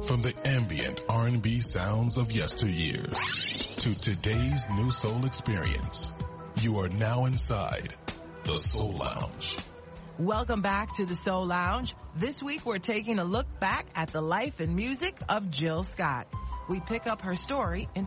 From the ambient R&B sounds of yesteryears to today's new soul experience, you are now inside the Soul Lounge. Welcome back to the Soul Lounge. This week we're taking a look back at the life and music of Jill Scott. We pick up her story in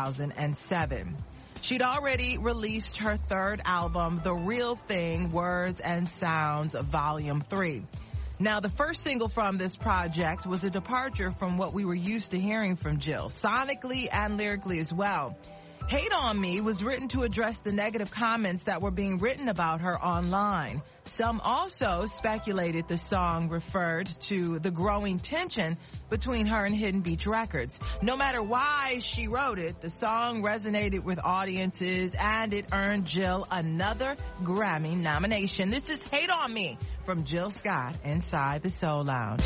2007. She'd already released her third album, The Real Thing, Words and Sounds, Volume 3. Now, the first single from this project was a departure from what we were used to hearing from Jill, sonically and lyrically as well. Hate on Me was written to address the negative comments that were being written about her online. Some also speculated the song referred to the growing tension between her and Hidden Beach Records. No matter why she wrote it, the song resonated with audiences and it earned Jill another Grammy nomination. This is Hate on Me from Jill Scott inside the Soul Lounge.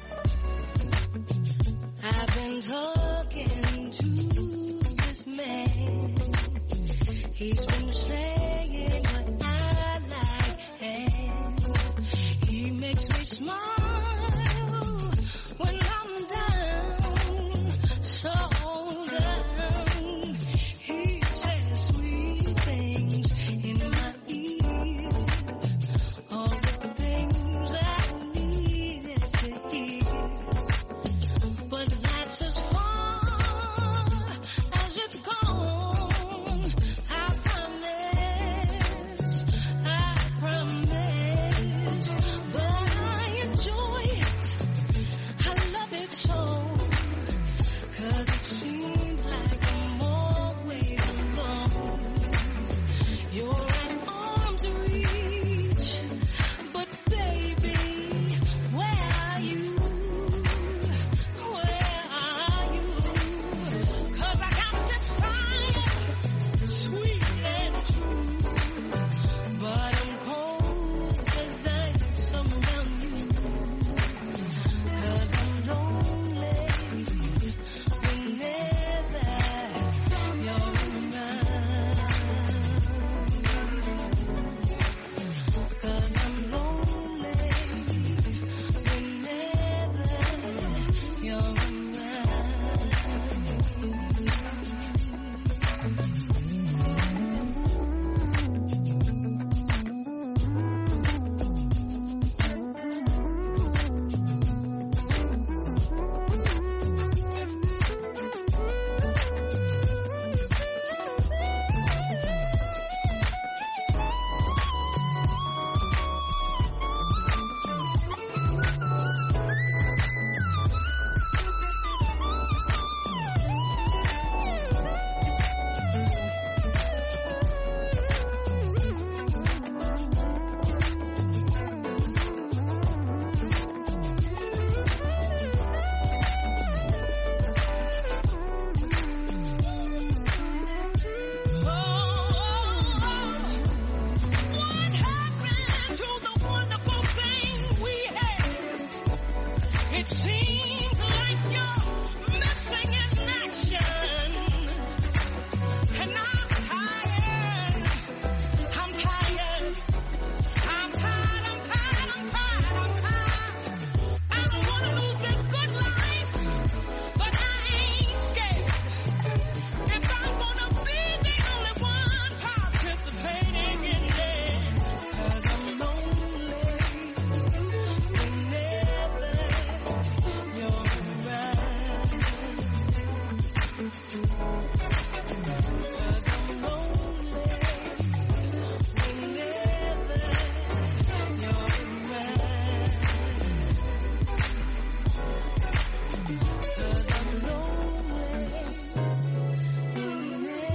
Talking to this man. He's been saying what I like, and he makes me smile when I'm down, so down. He says sweet things in my ear, all the things I needed to hear. But that's as far as it's gone. I promise. But I enjoy it. I love it so. 'Cause it seems like I'm always alone. You're at arm's reach. But baby, where are you? Where are you? 'Cause I got this fire, sweet and true. But I'm cold 'cause I'm someone new. 'Cause I'm lonely whenever you're around. 'Cause I'm lonely whenever you're around. What happened to the wonderful thing we had? It seems like you're missing in action. And I'm tired. I'm tired. I'm tired. I'm tired. I'm tired. I'm tired. I don't want to lose this good life, but I ain't scared. If I'm gonna be the only one participating in it, 'cause I'm lonely whenever you're around. 'Cause I'm lonely whenever you're around. 'Cause I'm lonely whenever.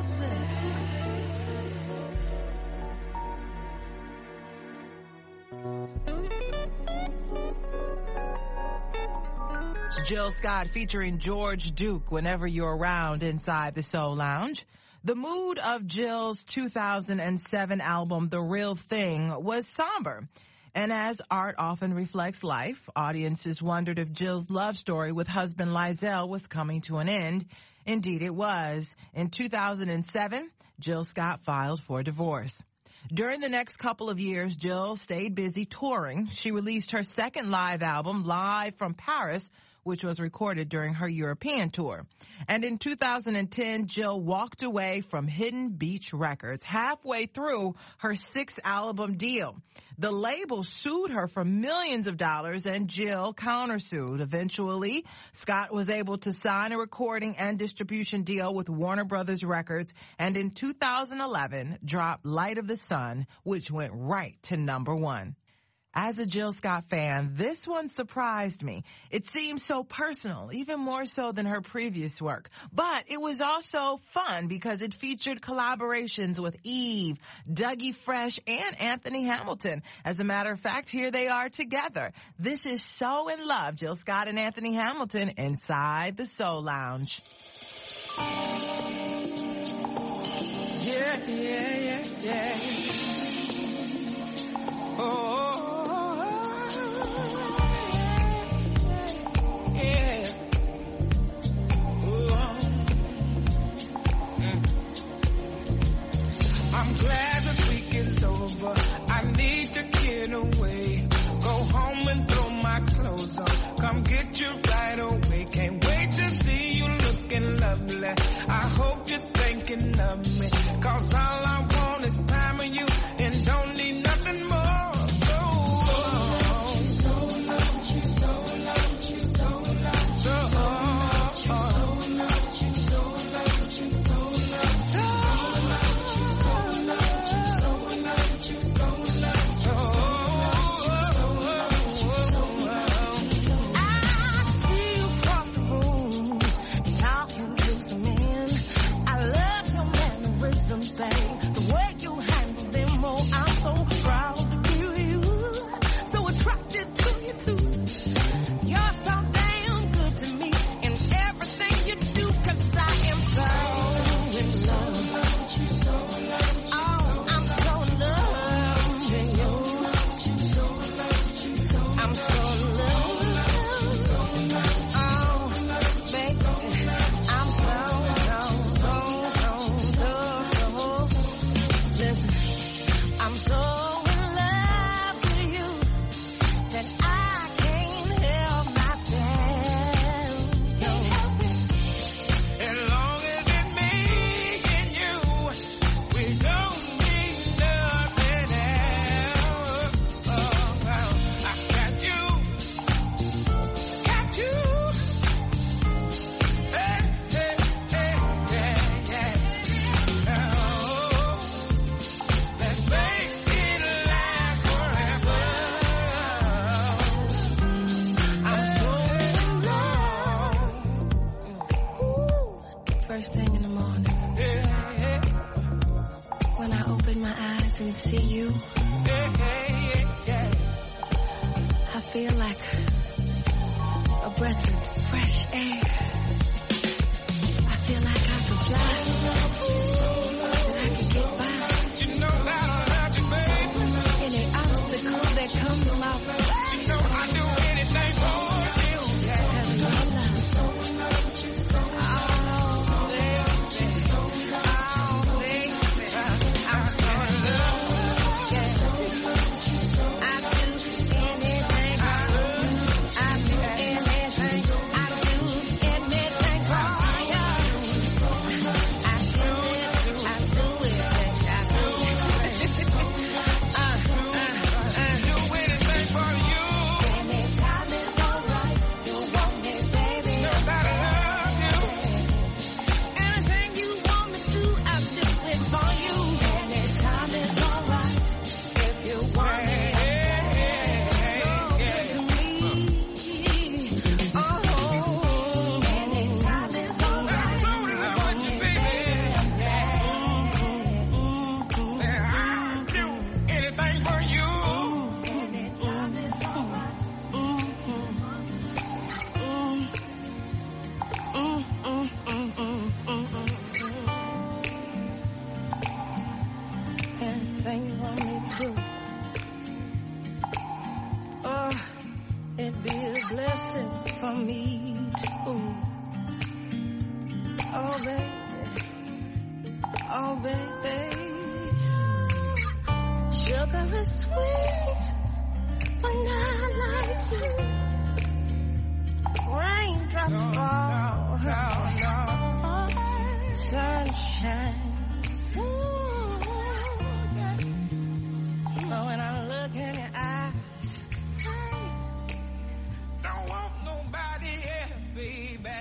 It's Jill Scott featuring George Duke whenever you're around inside the Soul Lounge. The mood of Jill's 2007 album, The Real Thing, was somber. And as art often reflects life, audiences wondered if Jill's love story with husband Lizelle was coming to an end. Indeed it was. In 2007, Jill Scott filed for divorce. During the next couple of years, Jill stayed busy touring. She released her second live album, Live from Paris, which was recorded during her European tour. And in 2010, Jill walked away from Hidden Beach Records halfway through her 6-album deal. The label sued her for millions of dollars, and Jill countersued. Eventually, Scott was able to sign a recording and distribution deal with Warner Brothers Records, and in 2011, dropped Light of the Sun, which went right to #1. As a Jill Scott fan, this one surprised me. It seemed so personal, even more so than her previous work. But it was also fun because it featured collaborations with Eve, Dougie Fresh, and Anthony Hamilton. As a matter of fact, here they are together. This is So in Love, Jill Scott and Anthony Hamilton inside the Soul Lounge. Yeah. Oh. Yeah. baby. I hope you're thinking of me, 'cause all I want is time with you and don't need nothing more. The way you handle them, oh, I'm so proud to be you. So attracted to you too. You're so damn good to me in everything you do, 'cause I am so in love. Oh, I'm so in love with you. I'm so in love. Oh, baby, I'm so. I'm so in love with you that I can't help myself. Can't help it. As long as it's me and you, we don't need nothing else. Oh, I got you. Got you. Hey, hey, hey, yeah, yeah. First thing in the morning, when I open my eyes and see you, I feel like a breath of fresh air. I feel like I could fly, that I could get by. You know that I love you, baby. Any obstacle that comes my way, you know I'd do anything for you. Because my love. Anything you want me to do, oh, it'd be a blessing for me too. Oh baby, sugar is sweet, but not like you. Raindrops fall, sunshine. Oh, when I look in your eyes, don't want nobody else, baby.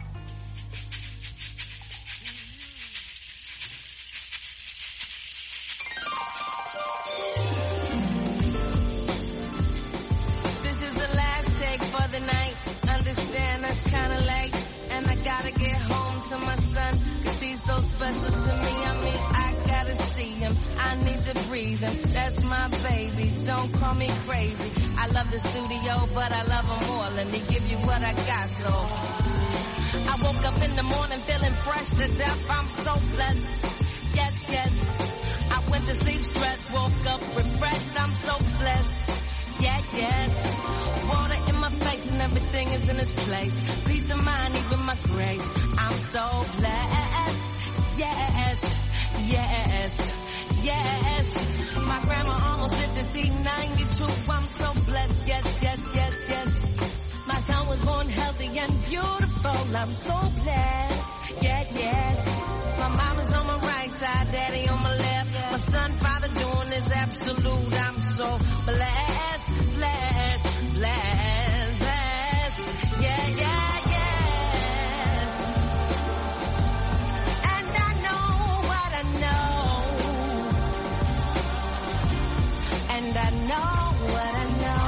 This is the last take for the night. Understand that's kinda late, and I gotta get home to my son, 'cause he's so special to me. I mean, I gotta see him, I need to breathe him. That's my baby, don't call me crazy. I love the studio, but I love him more. Let me give you what I got, so I woke up in the morning feeling fresh to death. I'm so blessed, yes, yes. I went to sleep stressed, woke up refreshed. I'm so blessed, yeah, yes. Water in my face and everything is in its place. Peace of mind, even my grace. I'm so blessed, yes, yes, yes. My grandma almost lived to see 92. I'm so blessed, yes, yes, yes, yes. My son was born healthy and beautiful. I'm so blessed. Yeah, yes. My mama's on my right side, daddy on my left. My son, father doing this absolute. I'm so blessed, blessed, blessed, blessed. Yeah, yeah, yes. And I know what I know. And I know what I know.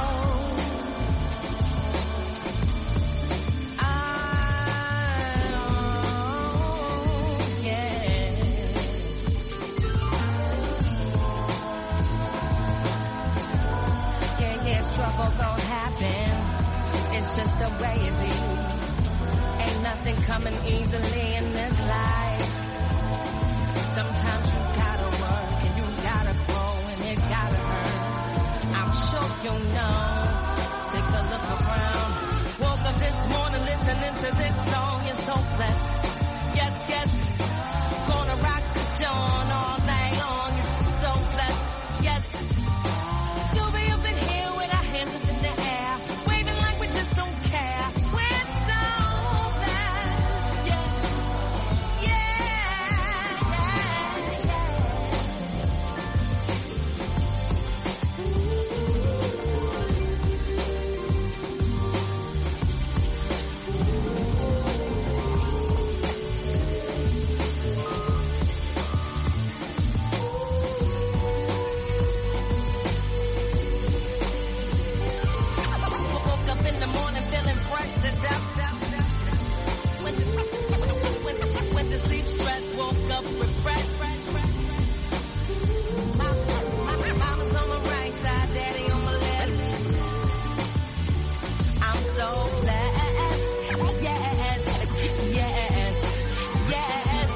Struggle gon' happen. It's just the way it be. Ain't nothing coming easily in this life. Sometimes you gotta work and you gotta grow and it gotta hurt. I'm sure you know. Take a look around. Woke up this morning listening to this song. You're so blessed. Yes, yes. Gonna rock the show all night long. You're so blessed. Yes. So be up in here with our hands up in the air, waving like we just don't care. We're so blessed, yeah, yeah, yeah, went to sleep stressed, woke up refreshed. Mama's on my right side, daddy on my left. I'm so blessed. Yes, yes, yes.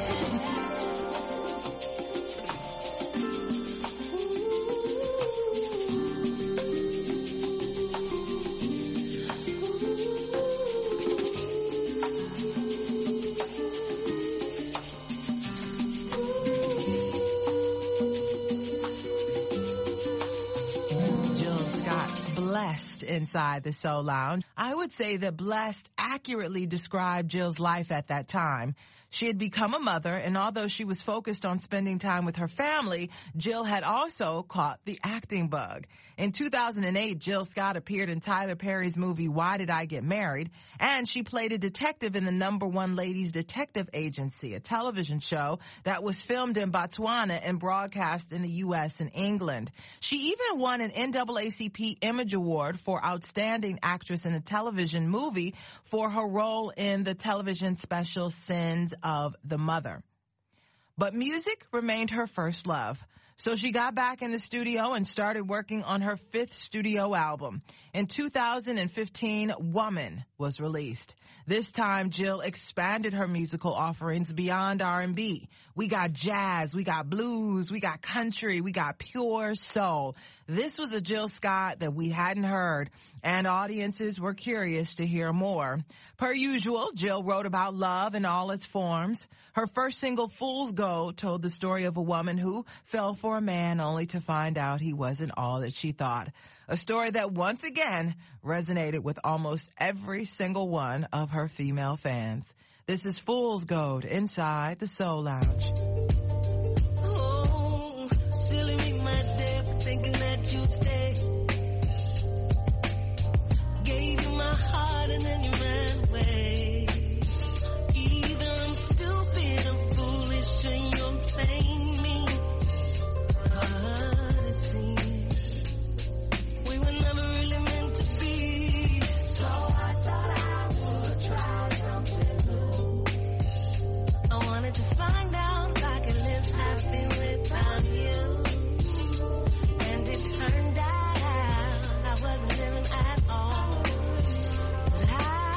Blessed inside the Soul Lounge. I would say that blessed accurately described Jill's life at that time. She had become a mother, and although she was focused on spending time with her family, Jill had also caught the acting bug. In 2008, Jill Scott appeared in Tyler Perry's movie Why Did I Get Married? And she played a detective in the #1 Ladies Detective Agency, a television show that was filmed in Botswana and broadcast in the U.S. and England. She even won an NAACP Image Award for Outstanding Actress in a Television Movie for her role in the television special Sins of the Mother. But music remained her first love. So she got back in the studio and started working on her 5th studio album. In 2015, Woman was released. This time, Jill expanded her musical offerings beyond R&B. We got jazz, we got blues, we got country, we got pure soul. This was a Jill Scott that we hadn't heard, and audiences were curious to hear more. Per usual, Jill wrote about love in all its forms. Her first single, Fool's Gold, told the story of a woman who fell for a man only to find out he wasn't all that she thought. A story that once again resonated with almost every single one of her female fans. This is Fool's Gold inside the Soul Lounge. Oh, silly me, my dear, for thinking that you'd stay. Gave you my heart and then you ran away. Either I'm stupid or foolish and you're playing me. But it seems we were never really meant to be. So I thought I would try something new. I wanted to find out if I could live happy without you. And it turned out I wasn't living at all. But I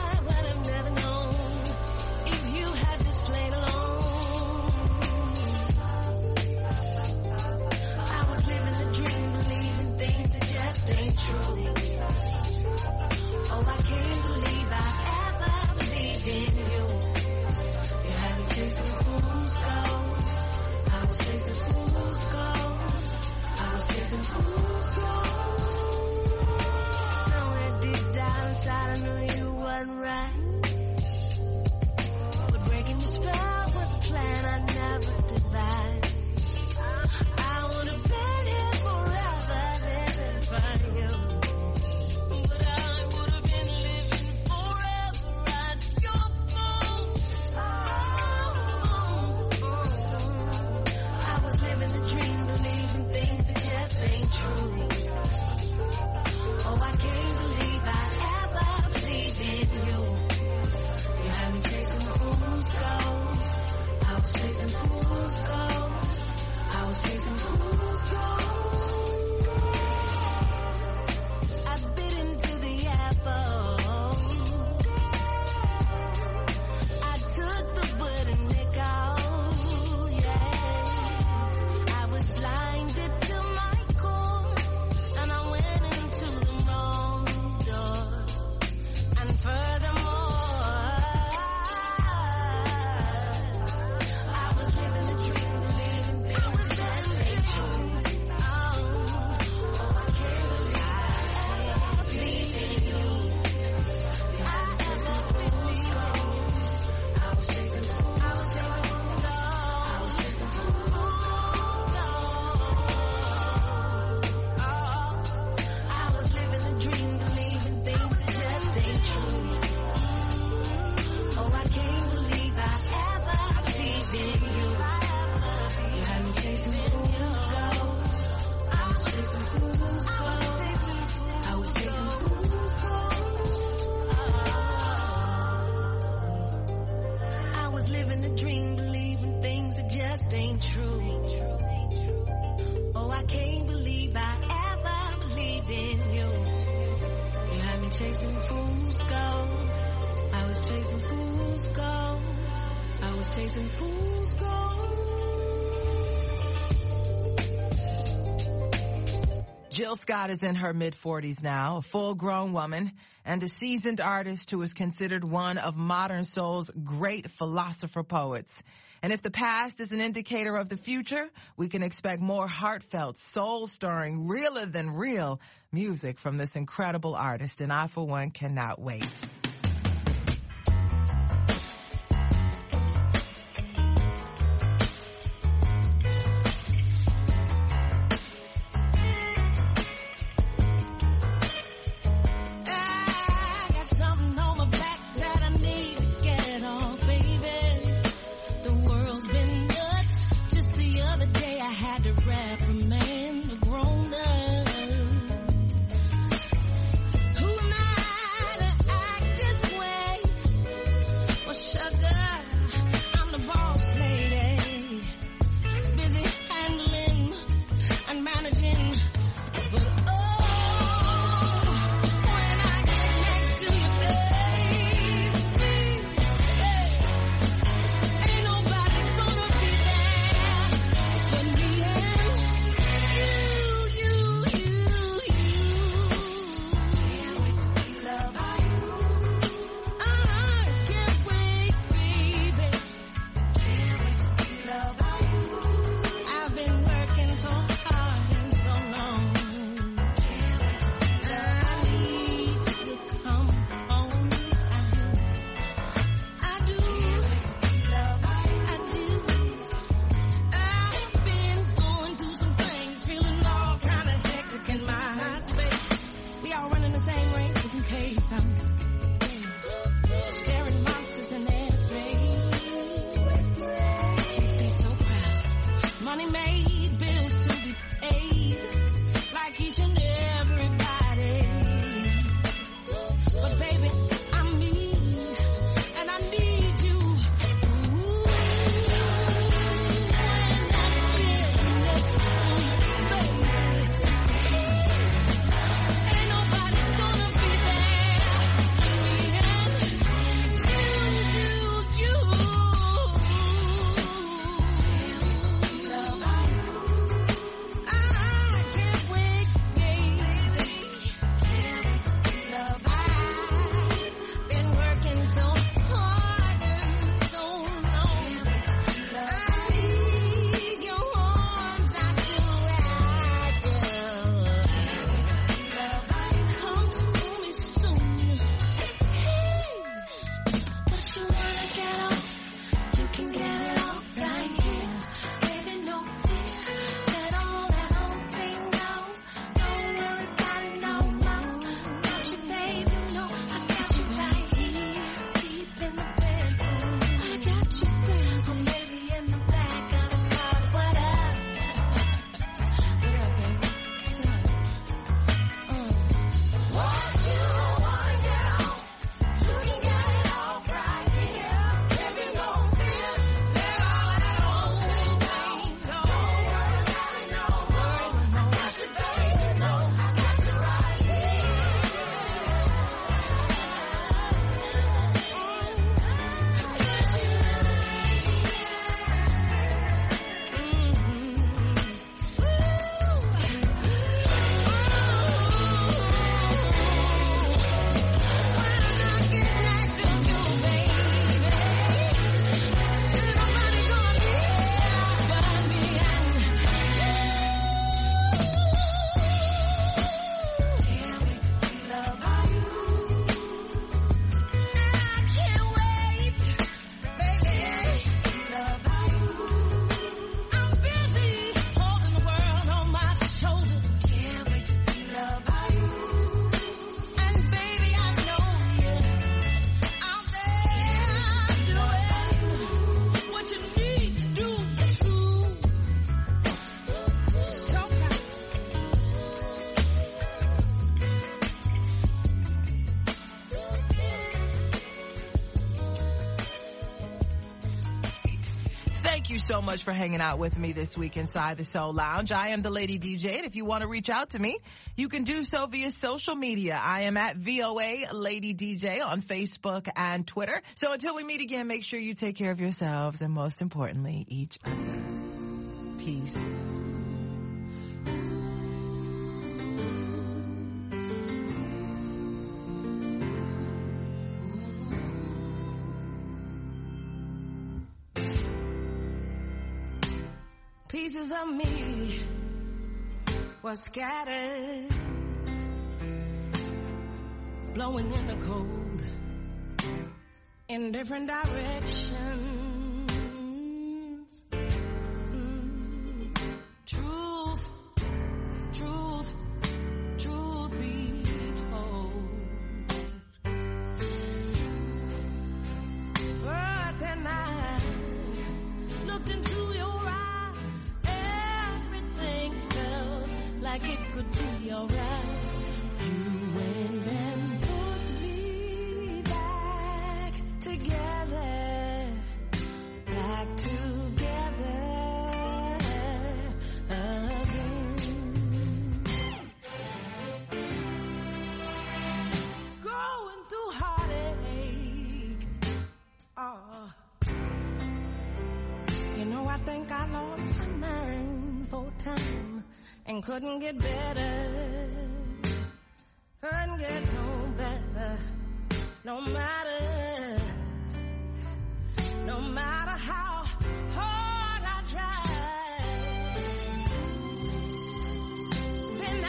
was living a dream, believing things that just ain't true. Oh, I can't believe I ever believed in you. You had me chasing fool's gold. I was chasing fool's gold. I was chasing fool's gold. Jill Scott is in her mid-40s now, a full-grown woman, and a seasoned artist who is considered one of modern soul's great philosopher-poets. And if the past is an indicator of the future, we can expect more heartfelt, soul-stirring, realer-than-real music from this incredible artist, and I, for one, cannot wait. Who am I to act Thank you so much for hanging out with me this week inside the Soul Lounge. I am the Lady DJ, and if you want to reach out to me, you can do so via social media. I am at VOA Lady DJ on Facebook and Twitter. So until we meet again, make sure you take care of yourselves and most importantly, each other. Peace. Pieces of me were scattered, blowing in the cold in different directions. Truth, truth, truth be told. But then I looked into your eyes. Like it could be alright. You went and put me back together again. Going through heartache. Oh, you know, I think I lost my mind for time. And couldn't get better, couldn't get no better, no matter how hard I tried. Then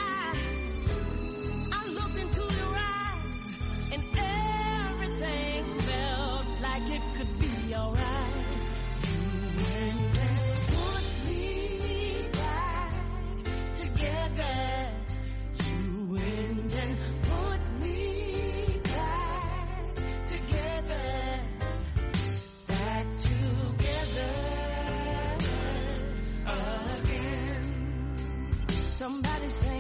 I looked into your eyes, and everything felt like it could be alright. You went and put me back together. You went and put me back together again. Somebody say